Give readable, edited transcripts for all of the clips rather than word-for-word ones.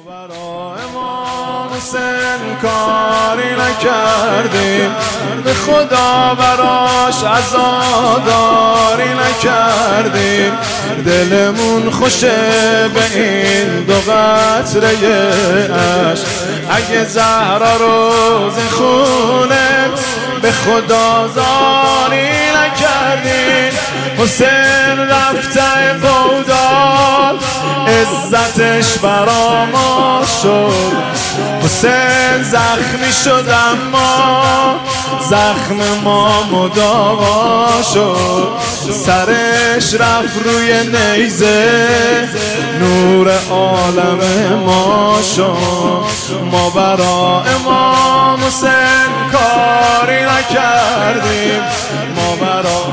برای امام حسین کاری نکردیم، به خدا براش عزاداری نکردیم. دلمون خوشه به این دو قطره عشق، اگه زهرا روز خونه به خدا زاری نکردیم. حسین رفته بودال عزتش برا ما شد، حسین زخمی شد اما زخم ما مداوا شد. سرش رفت روی نیزه نور عالم ما شد. ما برا امام حسین کاری نکردیم، ما برا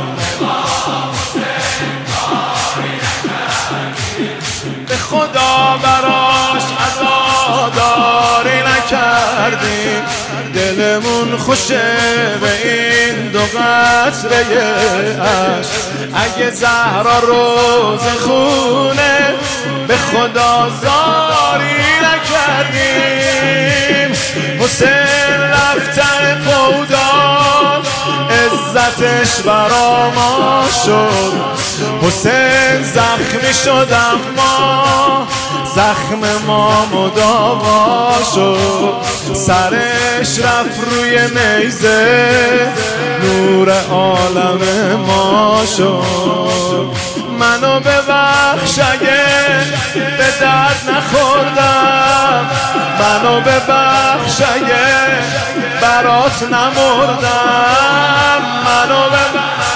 به خدا براش عزاداری نکردیم. دلمون خوشه به این دو قطره عشق، اگه زهرا روز خونه به خدا زاری نکردیم. حسین رفته پودال عزتش برا ما شد، حسین زخمی شد اما زخم ما مداوا شد. سرش رفت روی نیزه نور عالم ما شد. منو ببخش اگه به درد نخوردم، منو ببخش اگه برات نمردم، منو ببخش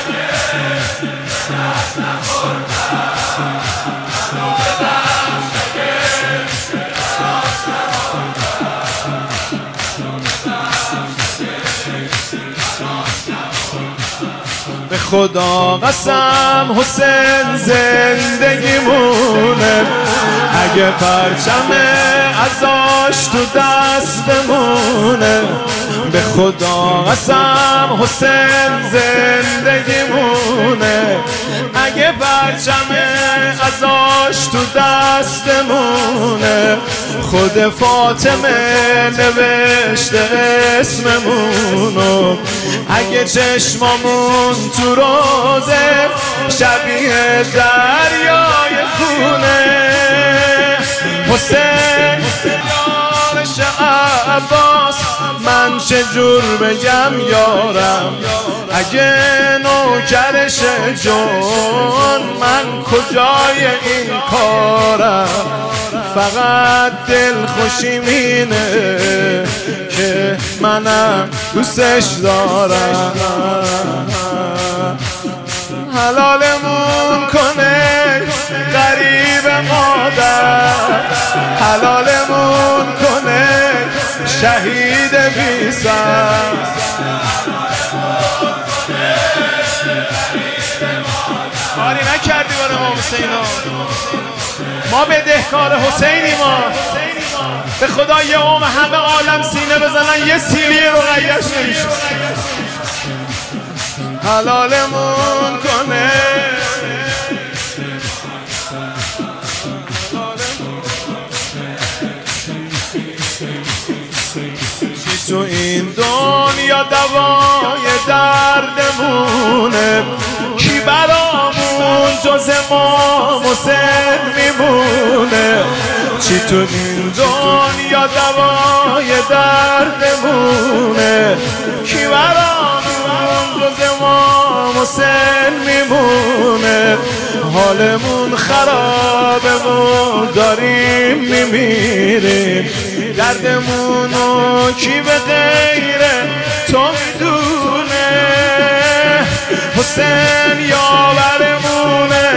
به خدا قسم حسین زندگیمونه، اگه پرچم عزاش تو دست بمونه. به خدا قسم حسین زندگیمونه، اگه پرچم عزاش تو دست بمونه. خود فاطمه نوشته اسممونو، اگه چشمامون تو روزه شبیه دریای خونه. حسین یارش عباس، من چجور بگم یارم، اگه نوکرش جون من کجای این کارم. فقط دل خوشیم اینه که منم دوستش دارم. حلالمون کنه غریب مادر، حلالمون کنه شهید بی سر. کاری نکردی برای امام حسین، ما بدهکار حسینی. ما به خدا یه عمر همه عالم سینه بزنن یه سیلی رقیه‌اش نمیشه. حلالمون کنه چی تو این دنیا دوای دردمونه، کی برامون جز امام حسین میمونه. چی تو این دنیا دوای دردمونه، کی برامون جز امام حسین میمونه. حالمون خرابه و داریم میمیریم، دردمونو کی به غیر تو میدونه. حسین یاورمونه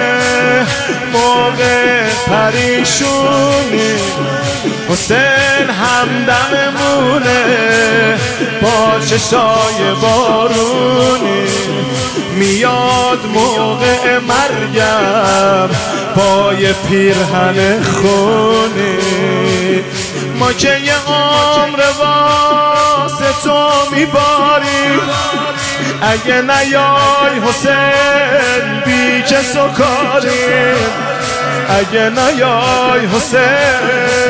موقع پریشونی، حسین همدممونه با چشای بارونی. میاد موقع مرگم با یه پیرهن خونی. ما که یه عمر واسه تو میباریم، اگه نیای حسین بی کس و کاریم، اگه نیای حسین